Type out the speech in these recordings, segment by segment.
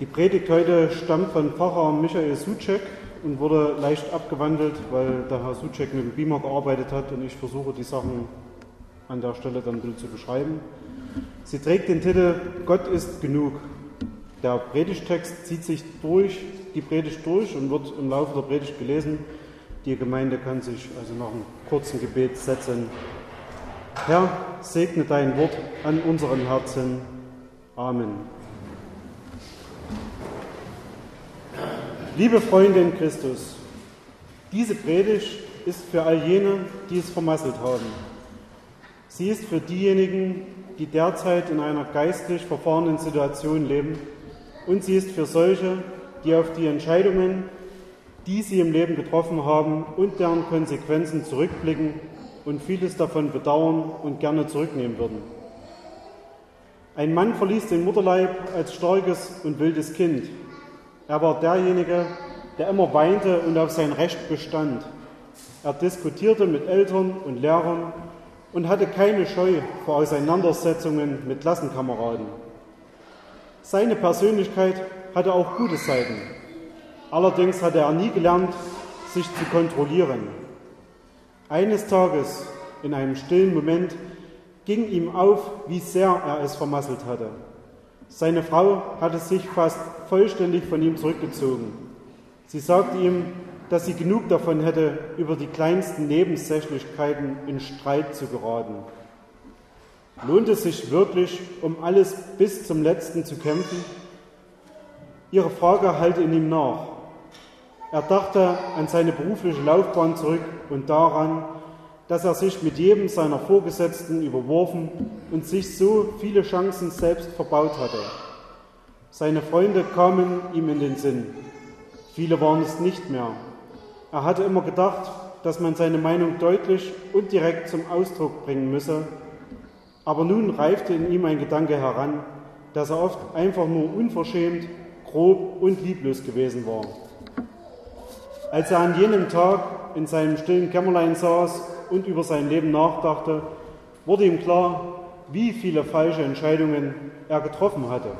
Predigt heute stammt von Pfarrer Michael Suchek und wurde leicht abgewandelt, weil der Herr Suchek mit dem Beamer gearbeitet hat und ich versuche, die Sachen an der Stelle dann ein bisschen zu beschreiben. Sie trägt den Titel Gott ist genug. Der Predigtext zieht sich durch die Predigt durch und wird im Laufe der Predigt gelesen. Die Gemeinde kann sich also nach einem kurzen Gebet setzen. Herr, segne dein Wort an unseren Herzen. Amen. Liebe Freunde in Christus, diese Predigt ist für all jene, die es vermasselt haben. Sie ist für diejenigen, die derzeit in einer geistlich verfahrenen Situation leben, und sie ist für solche, die auf die Entscheidungen, die sie im Leben getroffen haben und deren Konsequenzen zurückblicken und vieles davon bedauern und gerne zurücknehmen würden. Ein Mann verließ den Mutterleib als starkes und wildes Kind. Er war derjenige, der immer weinte und auf sein Recht bestand. Er diskutierte mit Eltern und Lehrern und hatte keine Scheu vor Auseinandersetzungen mit Klassenkameraden. Seine Persönlichkeit hatte auch gute Seiten. Allerdings hatte er nie gelernt, sich zu kontrollieren. Eines Tages, in einem stillen Moment, ging ihm auf, wie sehr er es vermasselt hatte. Seine Frau hatte sich fast vollständig von ihm zurückgezogen. Sie sagte ihm, dass sie genug davon hätte, über die kleinsten Nebensächlichkeiten in Streit zu geraten. Lohnt es sich wirklich, um alles bis zum Letzten zu kämpfen? Ihre Frage hallte in ihm nach. Er dachte an seine berufliche Laufbahn zurück und daran, dass er sich mit jedem seiner Vorgesetzten überworfen und sich so viele Chancen selbst verbaut hatte. Seine Freunde kamen ihm in den Sinn. Viele waren es nicht mehr. Er hatte immer gedacht, dass man seine Meinung deutlich und direkt zum Ausdruck bringen müsse. Aber nun reifte in ihm ein Gedanke heran, dass er oft einfach nur unverschämt, grob und lieblos gewesen war. Als er an jenem Tag in seinem stillen Kämmerlein saß und über sein Leben nachdachte, wurde ihm klar, wie viele falsche Entscheidungen er getroffen hatte.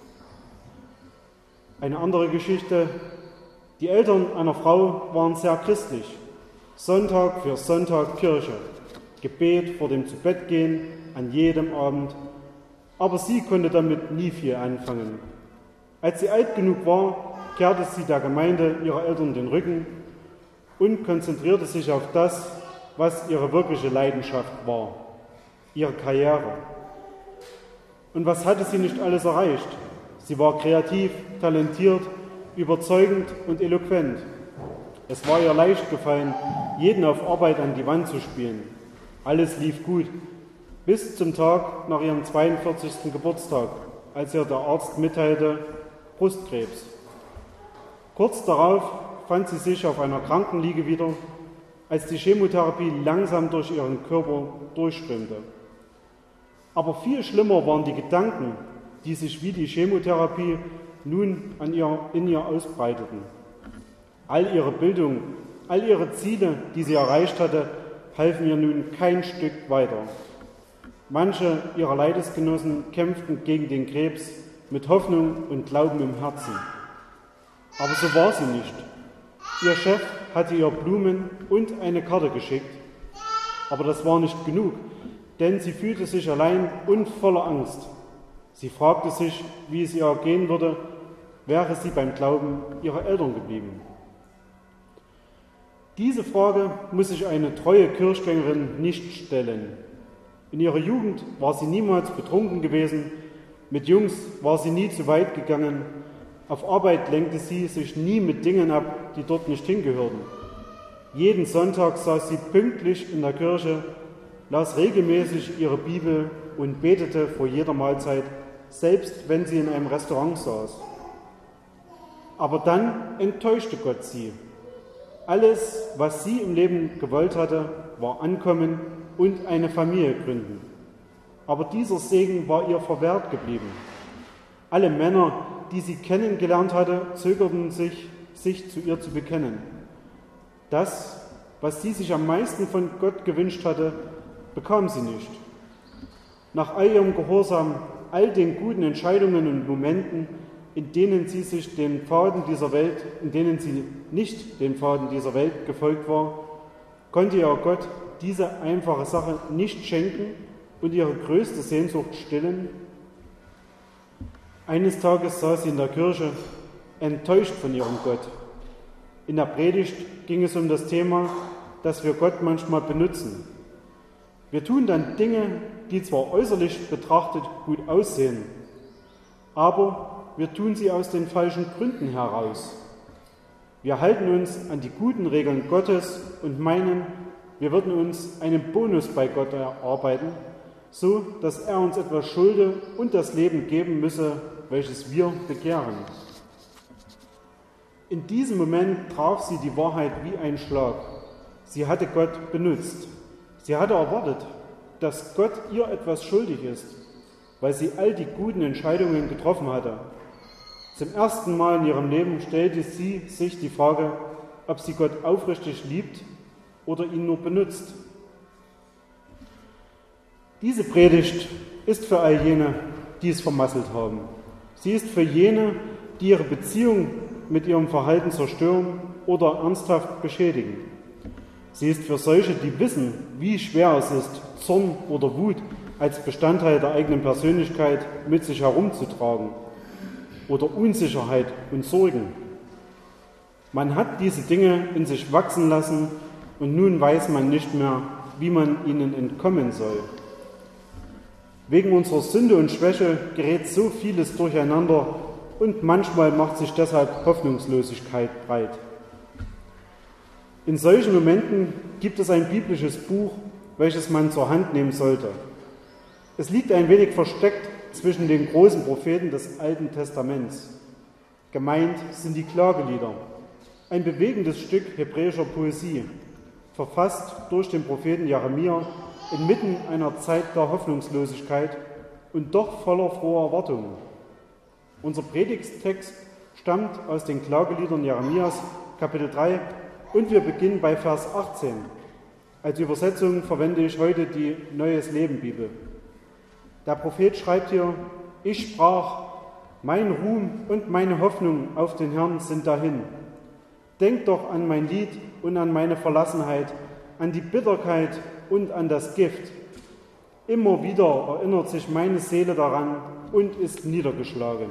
Eine andere Geschichte: Die Eltern einer Frau waren sehr christlich. Sonntag für Sonntag Kirche, Gebet vor dem Zubettgehen an jedem Abend. Aber sie konnte damit nie viel anfangen. Als sie alt genug war, kehrte sie der Gemeinde ihrer Eltern den Rücken und konzentrierte sich auf das, was ihre wirkliche Leidenschaft war, ihre Karriere. Und was hatte sie nicht alles erreicht? Sie war kreativ, talentiert, überzeugend und eloquent. Es war ihr leicht gefallen, jeden auf Arbeit an die Wand zu spielen. Alles lief gut, bis zum Tag nach ihrem 42. Geburtstag, als ihr der Arzt mitteilte, Brustkrebs. Kurz darauf fand sie sich auf einer Krankenliege wieder, als die Chemotherapie langsam durch ihren Körper durchströmte. Aber viel schlimmer waren die Gedanken, die sich wie die Chemotherapie nun in ihr ausbreiteten. All ihre Bildung, all ihre Ziele, die sie erreicht hatte, halfen ihr nun kein Stück weiter. Manche ihrer Leidensgenossen kämpften gegen den Krebs mit Hoffnung und Glauben im Herzen. Aber so war sie nicht. Ihr Chef hatte ihr Blumen und eine Karte geschickt. Aber das war nicht genug, denn sie fühlte sich allein und voller Angst. Sie fragte sich, wie es ihr gehen würde, wäre sie beim Glauben ihrer Eltern geblieben. Diese Frage muss sich eine treue Kirchgängerin nicht stellen. In ihrer Jugend war sie niemals betrunken gewesen, mit Jungs war sie nie zu weit gegangen, auf Arbeit lenkte sie sich nie mit Dingen ab, die dort nicht hingehörten. Jeden Sonntag saß sie pünktlich in der Kirche, las regelmäßig ihre Bibel und betete vor jeder Mahlzeit, selbst wenn sie in einem Restaurant saß. Aber dann enttäuschte Gott sie. Alles, was sie im Leben gewollt hatte, war Ankommen und eine Familie gründen. Aber dieser Segen war ihr verwehrt geblieben. Alle Männer, die sie kennengelernt hatte, zögerten sich zu ihr zu bekennen. Das, was sie sich am meisten von Gott gewünscht hatte, bekam sie nicht. Nach all ihrem Gehorsam, all den guten Entscheidungen und Momenten, in denen sie nicht den Pfaden dieser Welt gefolgt war, konnte ihr Gott diese einfache Sache nicht schenken und ihre größte Sehnsucht stillen? Eines Tages saß sie in der Kirche, enttäuscht von ihrem Gott. In der Predigt ging es um das Thema, dass wir Gott manchmal benutzen. Wir tun dann Dinge, die zwar äußerlich betrachtet gut aussehen, aber wir tun sie aus den falschen Gründen heraus. Wir halten uns an die guten Regeln Gottes und meinen, wir würden uns einen Bonus bei Gott erarbeiten, so dass er uns etwas schulde und das Leben geben müsse, welches wir begehren. In diesem Moment traf sie die Wahrheit wie ein Schlag. Sie hatte Gott benutzt. Sie hatte erwartet, dass Gott ihr etwas schuldig ist, weil sie all die guten Entscheidungen getroffen hatte. Zum ersten Mal in ihrem Leben stellte sie sich die Frage, ob sie Gott aufrichtig liebt oder ihn nur benutzt. Diese Predigt ist für all jene, die es vermasselt haben. Sie ist für jene, die ihre Beziehung mit ihrem Verhalten zerstören oder ernsthaft beschädigen. Sie ist für solche, die wissen, wie schwer es ist, Zorn oder Wut als Bestandteil der eigenen Persönlichkeit mit sich herumzutragen oder Unsicherheit und Sorgen. Man hat diese Dinge in sich wachsen lassen und nun weiß man nicht mehr, wie man ihnen entkommen soll. Wegen unserer Sünde und Schwäche gerät so vieles durcheinander und manchmal macht sich deshalb Hoffnungslosigkeit breit. In solchen Momenten gibt es ein biblisches Buch, welches man zur Hand nehmen sollte. Es liegt ein wenig versteckt zwischen den großen Propheten des Alten Testaments. Gemeint sind die Klagelieder, ein bewegendes Stück hebräischer Poesie, verfasst durch den Propheten Jeremia inmitten einer Zeit der Hoffnungslosigkeit und doch voller froher Erwartungen. Unser Predigttext stammt aus den Klageliedern Jeremias, Kapitel 3, und wir beginnen bei Vers 18. Als Übersetzung verwende ich heute die Neues Leben Bibel. Der Prophet schreibt hier: Ich sprach, mein Ruhm und meine Hoffnung auf den Herrn sind dahin. Denkt doch an mein Lied und an meine Verlassenheit, an die Bitterkeit und an das Gift. Immer wieder erinnert sich meine Seele daran und ist niedergeschlagen.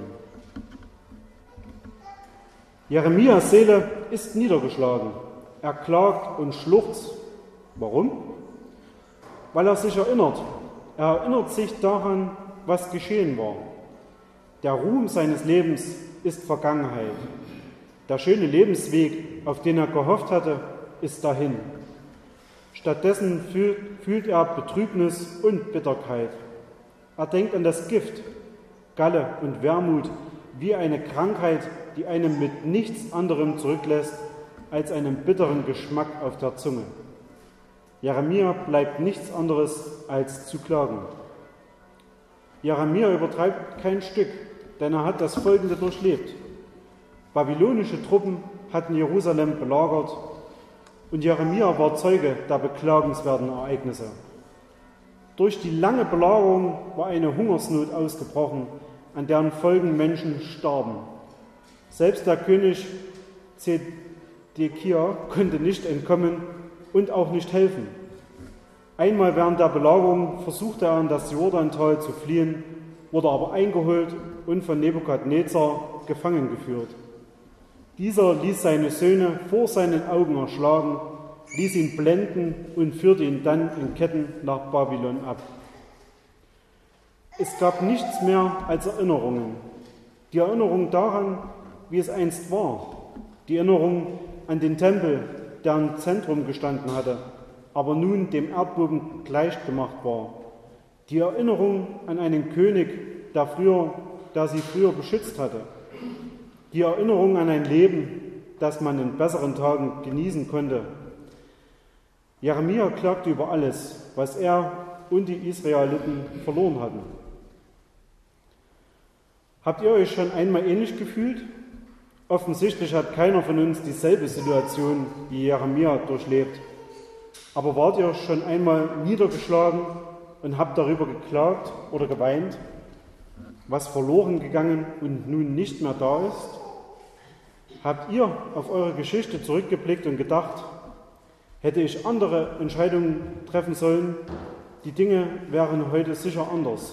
Jeremias Seele ist niedergeschlagen. Er klagt und schluchzt. Warum? Weil er sich erinnert. Er erinnert sich daran, was geschehen war. Der Ruhm seines Lebens ist Vergangenheit. Der schöne Lebensweg, auf den er gehofft hatte, ist dahin. Stattdessen fühlt er Betrübnis und Bitterkeit. Er denkt an das Gift, Galle und Wermut, wie eine Krankheit, die einem mit nichts anderem zurücklässt als einen bitteren Geschmack auf der Zunge. Jeremia bleibt nichts anderes als zu klagen. Jeremia übertreibt kein Stück, denn er hat das Folgende durchlebt. Babylonische Truppen hatten Jerusalem belagert und Jeremia war Zeuge der beklagenswerten Ereignisse. Durch die lange Belagerung war eine Hungersnot ausgebrochen, an deren Folgen Menschen starben. Selbst der König Zedekia konnte nicht entkommen und auch nicht helfen. Einmal während der Belagerung versuchte er, in das Jordantal zu fliehen, wurde aber eingeholt und von Nebukadnezar gefangen geführt. Dieser ließ seine Söhne vor seinen Augen erschlagen, ließ ihn blenden und führte ihn dann in Ketten nach Babylon ab. Es gab nichts mehr als Erinnerungen. Die Erinnerung daran, wie es einst war. Die Erinnerung an den Tempel, der im Zentrum gestanden hatte, aber nun dem Erdboden gleichgemacht war. Die Erinnerung an einen König, der sie früher beschützt hatte. Die Erinnerung an ein Leben, das man in besseren Tagen genießen konnte. Jeremia klagte über alles, was er und die Israeliten verloren hatten. Habt ihr euch schon einmal ähnlich gefühlt? Offensichtlich hat keiner von uns dieselbe Situation wie Jeremia durchlebt. Aber wart ihr schon einmal niedergeschlagen und habt darüber geklagt oder geweint? was verloren gegangen und nun nicht mehr da ist? Habt ihr auf eure Geschichte zurückgeblickt und gedacht, hätte ich andere Entscheidungen treffen sollen, die Dinge wären heute sicher anders?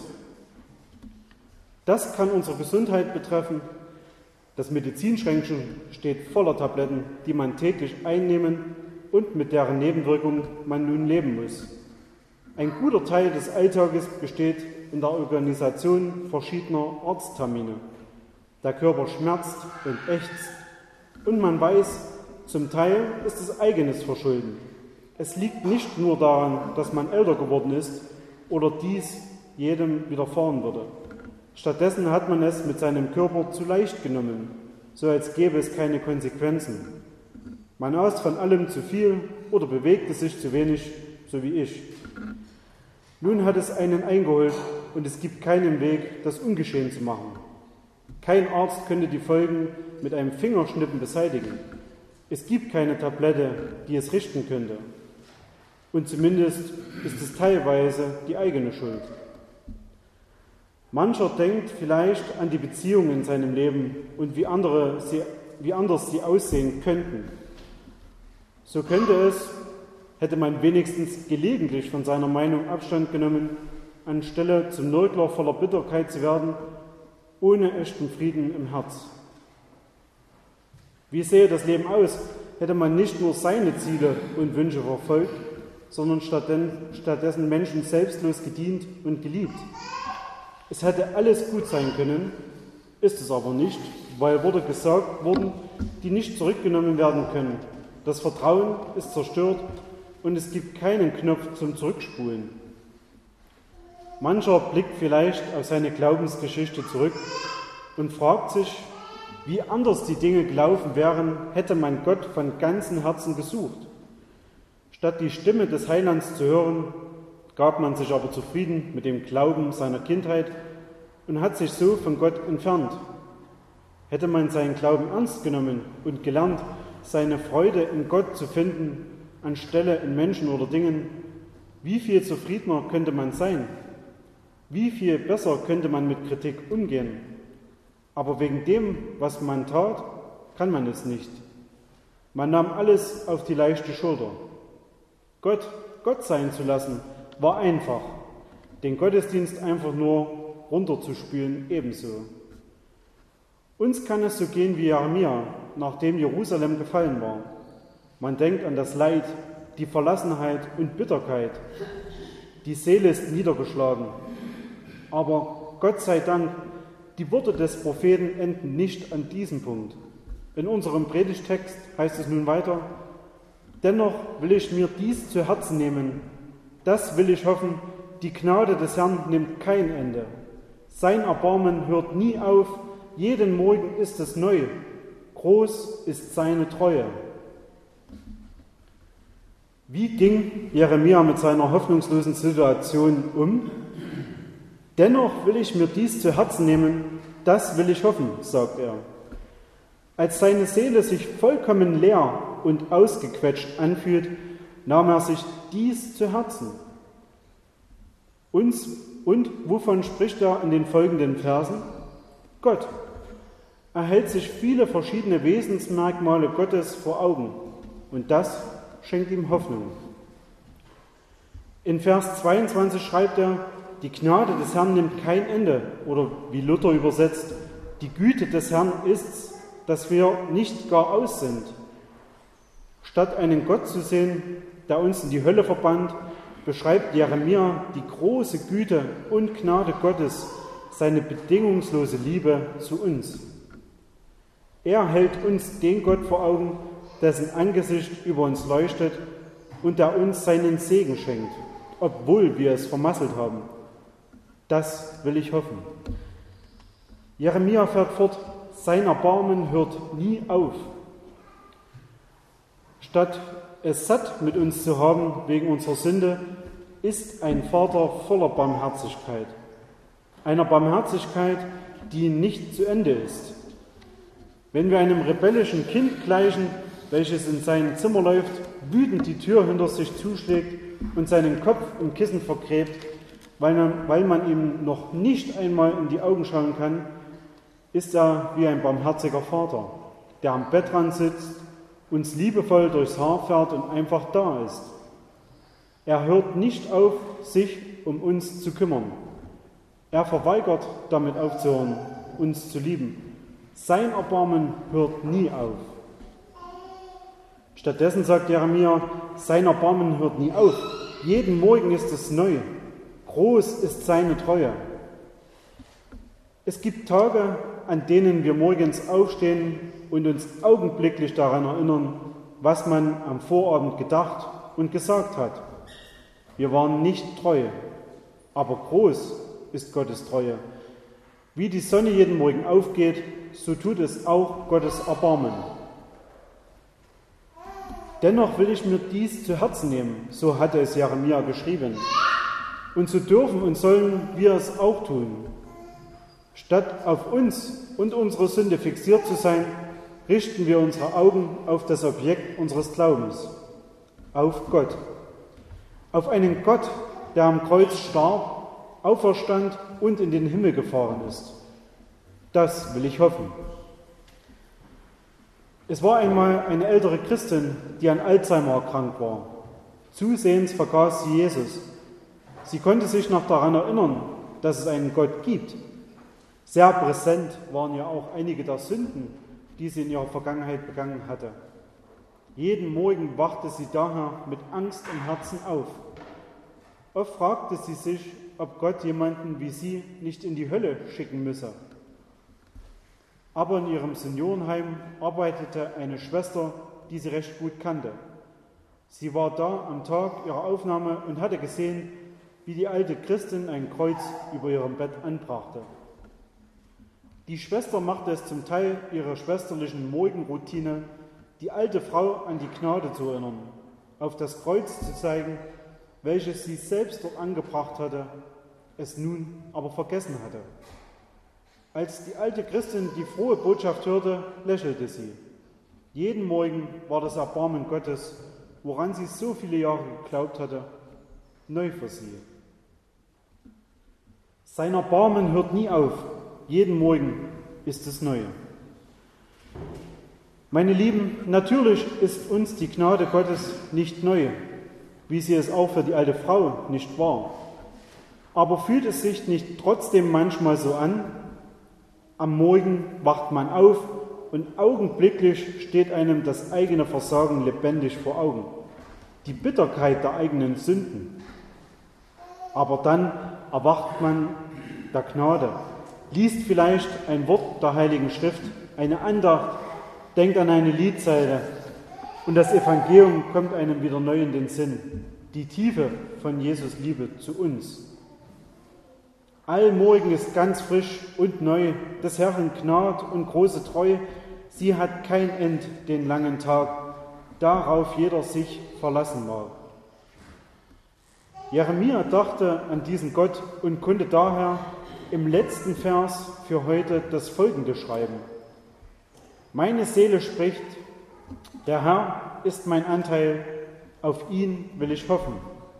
Das kann unsere Gesundheit betreffen. Das Medizinschränkchen steht voller Tabletten, die man täglich einnehmen und mit deren Nebenwirkungen man nun leben muss. Ein guter Teil des Alltages besteht in der Organisation verschiedener Arzttermine. Der Körper schmerzt und ächzt und man weiß, zum Teil ist es eigenes Verschulden. Es liegt nicht nur daran, dass man älter geworden ist oder dies jedem widerfahren würde. Stattdessen hat man es mit seinem Körper zu leicht genommen, so als gäbe es keine Konsequenzen. Man aß von allem zu viel oder bewegte sich zu wenig, so wie ich. Nun hat es einen eingeholt und es gibt keinen Weg, das ungeschehen zu machen. Kein Arzt könnte die Folgen mit einem Fingerschnippen beseitigen. Es gibt keine Tablette, die es richten könnte. Und zumindest ist es teilweise die eigene Schuld. Mancher denkt vielleicht an die Beziehungen in seinem Leben und wie anders sie aussehen könnten. So könnte es, hätte man wenigstens gelegentlich von seiner Meinung Abstand genommen, anstelle zum Nörgler voller Bitterkeit zu werden, ohne echten Frieden im Herz. Wie sähe das Leben aus, hätte man nicht nur seine Ziele und Wünsche verfolgt, sondern stattdessen Menschen selbstlos gedient und geliebt? Es hätte alles gut sein können, ist es aber nicht, weil Worte gesagt wurden, die nicht zurückgenommen werden können. Das Vertrauen ist zerstört und es gibt keinen Knopf zum Zurückspulen. Mancher blickt vielleicht auf seine Glaubensgeschichte zurück und fragt sich, wie anders die Dinge gelaufen wären, hätte man Gott von ganzem Herzen gesucht. Statt die Stimme des Heilands zu hören, gab man sich aber zufrieden mit dem Glauben seiner Kindheit und hat sich so von Gott entfernt. Hätte man seinen Glauben ernst genommen und gelernt, seine Freude in Gott zu finden, anstelle in Menschen oder Dingen, wie viel zufriedener könnte man sein? Wie viel besser könnte man mit Kritik umgehen? Aber wegen dem, was man tat, kann man es nicht. Man nahm alles auf die leichte Schulter. Gott sein zu lassen, war einfach. Den Gottesdienst einfach nur runterzuspülen ebenso. Uns kann es so gehen wie Jeremia, nachdem Jerusalem gefallen war. Man denkt an das Leid, die Verlassenheit und Bitterkeit. Die Seele ist niedergeschlagen. Aber Gott sei Dank, die Worte des Propheten enden nicht an diesem Punkt. In unserem Predigtext heißt es nun weiter: Dennoch will ich mir dies zu Herzen nehmen. Das will ich hoffen, die Gnade des Herrn nimmt kein Ende. Sein Erbarmen hört nie auf, jeden Morgen ist es neu. Groß ist seine Treue. Wie ging Jeremia mit seiner hoffnungslosen Situation um? Dennoch will ich mir dies zu Herzen nehmen, das will ich hoffen, sagt er. Als seine Seele sich vollkommen leer und ausgequetscht anfühlt, nahm er sich dies zu Herzen. Und wovon spricht er in den folgenden Versen? Gott. Er hält sich viele verschiedene Wesensmerkmale Gottes vor Augen und das schenkt ihm Hoffnung. In Vers 22 schreibt er, die Gnade des Herrn nimmt kein Ende, oder wie Luther übersetzt, die Güte des Herrn ist's, dass wir nicht gar aus sind. Statt einen Gott zu sehen, der uns in die Hölle verbannt, beschreibt Jeremia die große Güte und Gnade Gottes, seine bedingungslose Liebe zu uns. Er hält uns den Gott vor Augen, dessen Angesicht über uns leuchtet und der uns seinen Segen schenkt, obwohl wir es vermasselt haben. Das will ich hoffen. Jeremia fährt fort, sein Erbarmen hört nie auf. Statt es satt mit uns zu haben wegen unserer Sünde, ist ein Vater voller Barmherzigkeit. Einer Barmherzigkeit, die nicht zu Ende ist. Wenn wir einem rebellischen Kind gleichen, welches in sein Zimmer läuft, wütend die Tür hinter sich zuschlägt und seinen Kopf im Kissen vergräbt, weil man ihm noch nicht einmal in die Augen schauen kann, ist er wie ein barmherziger Vater, der am Bettrand sitzt, uns liebevoll durchs Haar fährt und einfach da ist. Er hört nicht auf, sich um uns zu kümmern. Er verweigert, damit aufzuhören, uns zu lieben. Sein Erbarmen hört nie auf. Stattdessen sagt Jeremia, sein Erbarmen hört nie auf. Jeden Morgen ist es neu. Groß ist seine Treue. Es gibt Tage, an denen wir morgens aufstehen und uns augenblicklich daran erinnern, was man am Vorabend gedacht und gesagt hat. Wir waren nicht treu, aber groß ist Gottes Treue. Wie die Sonne jeden Morgen aufgeht, so tut es auch Gottes Erbarmen. Dennoch will ich mir dies zu Herzen nehmen, so hatte es Jeremia geschrieben. Und so dürfen und sollen wir es auch tun. Statt auf uns und unsere Sünde fixiert zu sein, richten wir unsere Augen auf das Objekt unseres Glaubens, auf Gott. Auf einen Gott, der am Kreuz starb, auferstand und in den Himmel gefahren ist. Das will ich hoffen. Es war einmal eine ältere Christin, die an Alzheimer erkrankt war. Zusehends vergaß sie Jesus. Sie konnte sich noch daran erinnern, dass es einen Gott gibt. Sehr präsent waren ja auch einige der Sünden, die sie in ihrer Vergangenheit begangen hatte. Jeden Morgen wachte sie daher mit Angst im Herzen auf. Oft fragte sie sich, ob Gott jemanden wie sie nicht in die Hölle schicken müsse. Aber in ihrem Seniorenheim arbeitete eine Schwester, die sie recht gut kannte. Sie war da am Tag ihrer Aufnahme und hatte gesehen, wie die alte Christin ein Kreuz über ihrem Bett anbrachte. Die Schwester machte es zum Teil ihrer schwesterlichen Morgenroutine, die alte Frau an die Gnade zu erinnern, auf das Kreuz zu zeigen, welches sie selbst dort angebracht hatte, es nun aber vergessen hatte. Als die alte Christin die frohe Botschaft hörte, lächelte sie. Jeden Morgen war das Erbarmen Gottes, woran sie so viele Jahre geglaubt hatte, neu für sie. Sein Erbarmen hört nie auf. Jeden Morgen ist es neu. Meine Lieben, natürlich ist uns die Gnade Gottes nicht neu, wie sie es auch für die alte Frau nicht war. Aber fühlt es sich nicht trotzdem manchmal so an? Am Morgen wacht man auf und augenblicklich steht einem das eigene Versagen lebendig vor Augen, die Bitterkeit der eigenen Sünden. Aber dann erwacht man der Gnade, liest vielleicht ein Wort der Heiligen Schrift, eine Andacht, denkt an eine Liedzeile und das Evangelium kommt einem wieder neu in den Sinn, die Tiefe von Jesus Liebe zu uns. Allmorgen ist ganz frisch und neu, des Herrn Gnad und große Treu, sie hat kein End den langen Tag, darauf jeder sich verlassen mag. Jeremia dachte an diesen Gott und konnte daher im letzten Vers für heute das Folgende schreiben. Meine Seele spricht, der Herr ist mein Anteil, auf ihn will ich hoffen.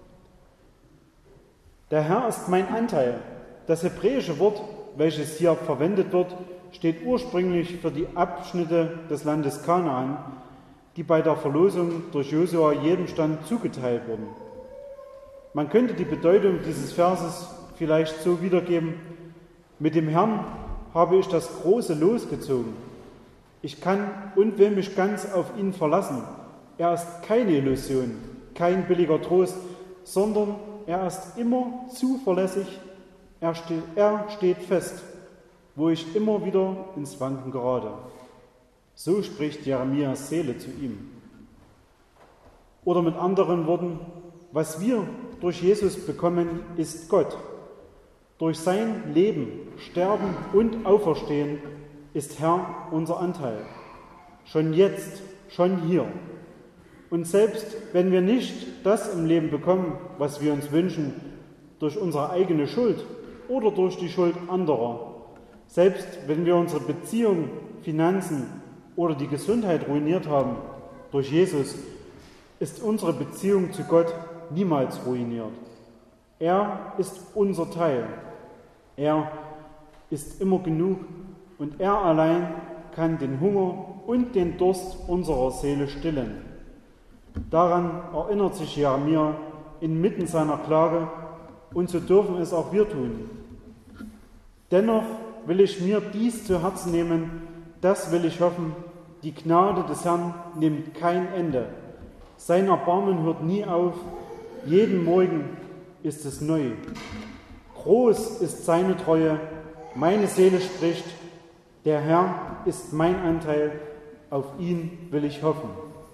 Der Herr ist mein Anteil. Das hebräische Wort, welches hier verwendet wird, steht ursprünglich für die Abschnitte des Landes Kanaan, die bei der Verlosung durch Josua jedem Stand zugeteilt wurden. Man könnte die Bedeutung dieses Verses vielleicht so wiedergeben: Mit dem Herrn habe ich das große Los gezogen. Ich kann und will mich ganz auf ihn verlassen. Er ist keine Illusion, kein billiger Trost, sondern er ist immer zuverlässig. Er steht fest, wo ich immer wieder ins Wanken gerate. So spricht Jeremias Seele zu ihm. Oder mit anderen Worten, was wir durch Jesus bekommen, ist Gott. Durch sein Leben, Sterben und Auferstehen ist Herr unser Anteil. Schon jetzt, schon hier. Und selbst wenn wir nicht das im Leben bekommen, was wir uns wünschen, durch unsere eigene Schuld oder durch die Schuld anderer, selbst wenn wir unsere Beziehung, Finanzen oder die Gesundheit ruiniert haben, durch Jesus ist unsere Beziehung zu Gott niemals ruiniert. Er ist unser Teil. Er ist immer genug und er allein kann den Hunger und den Durst unserer Seele stillen. Daran erinnert sich Jeremia inmitten seiner Klage, und so dürfen es auch wir tun. Dennoch will ich mir dies zu Herzen nehmen, das will ich hoffen: Die Gnade des Herrn nimmt kein Ende. Sein Erbarmen hört nie auf, jeden Morgen ist es neu. Groß ist seine Treue, meine Seele spricht, der Herr ist mein Anteil, auf ihn will ich hoffen.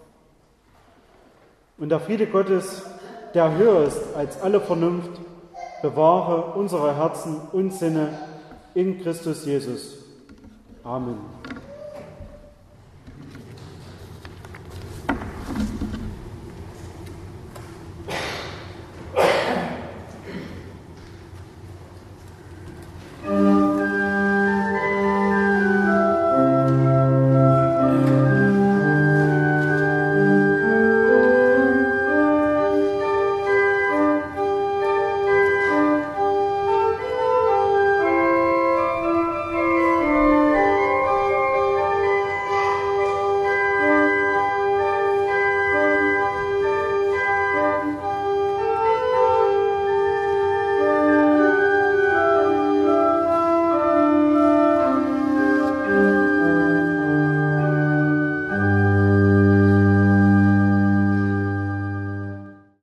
Und der Friede Gottes, der höher ist als alle Vernunft, bewahre unsere Herzen und Sinne in Christus Jesus. Amen.